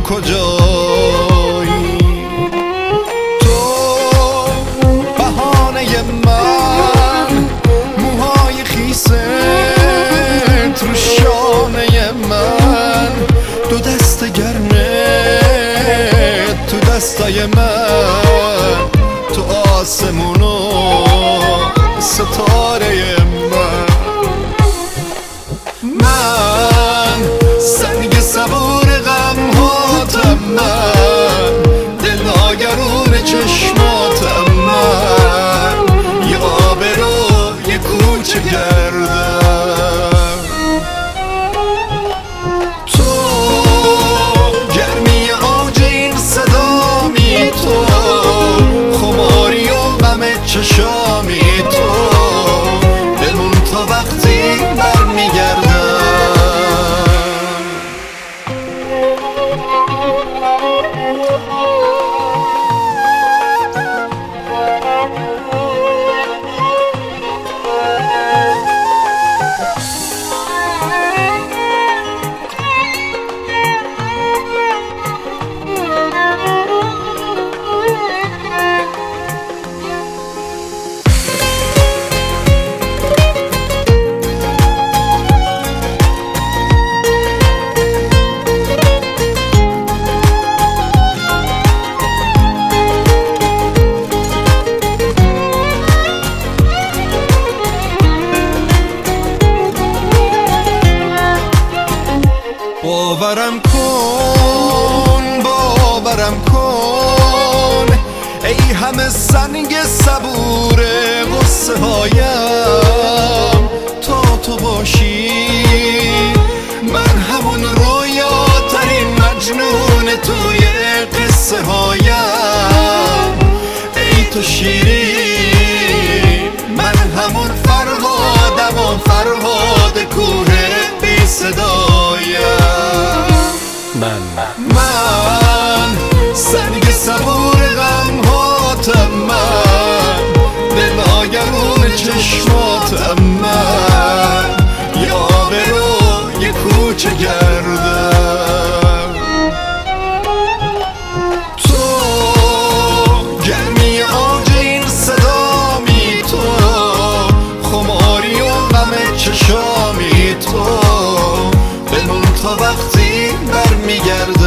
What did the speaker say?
کجایی؟ تو بهانه من، موهای خیست رو شانه من، دو دست گرمه تو دستای من، تو آسمون و ستاره من سنگ صبور غم هاتم من، دل ناگرون چشماتم من، یه آبرو یه کوچه گردم. تو گرمی اوج این صدامی، تو خماری و غم چشامی، تو بمون تا وقتی برمیگردم. باورم کن، باورم کن، ای همه سنگ صبور غصه هایم، تا تو باشی من همون رویاترین مجنون توی قصه هایم. ای تو شیرین، من همون فرهادم و فرهاد کوه بی صدایم. من سنگ صبور غم هاتم من، دل ناگرون چشماتم من، یه آبرو یه کوچه گردم. تو گرمی اوج این صدامی، تو خماری و غم چشامی، تو بمون تا وقتی برمیگردم.